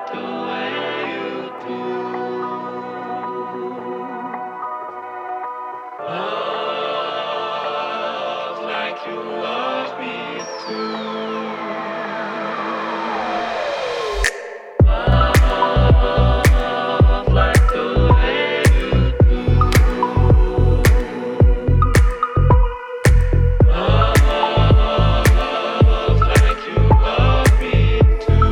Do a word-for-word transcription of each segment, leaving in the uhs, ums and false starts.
the way you do. Love like you love me too. Love like the way you do. Love like you love me too.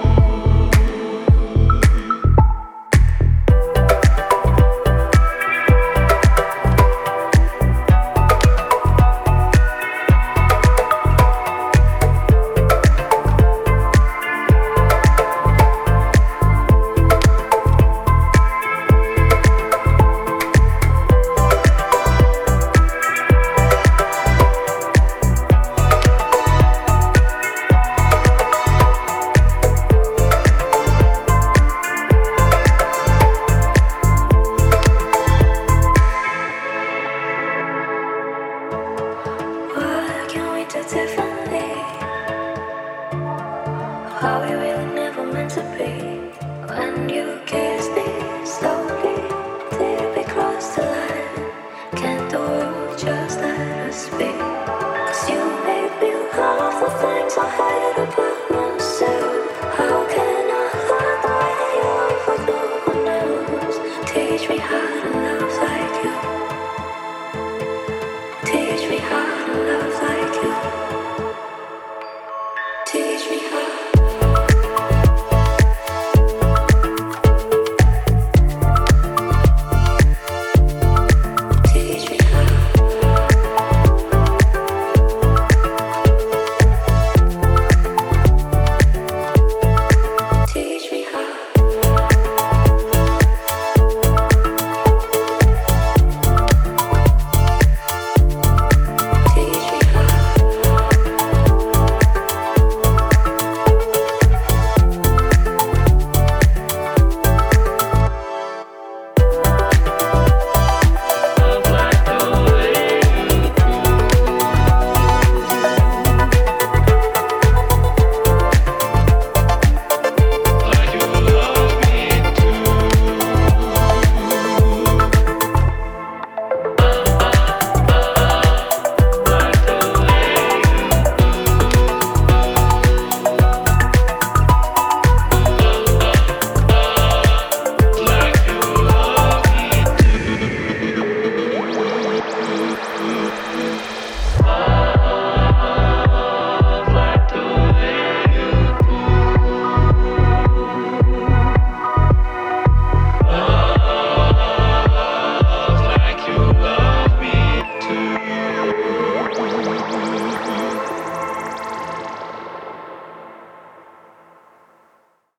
What can we do differently? Are we really never meant to be? When you kiss me slowly, did we cross the line? Can the world just let us be? 'Cause you made me love the things I hate about myself. How can I love the way you love with no one else? Teach me how to love like you. Teach me how to love like you. Teach me how.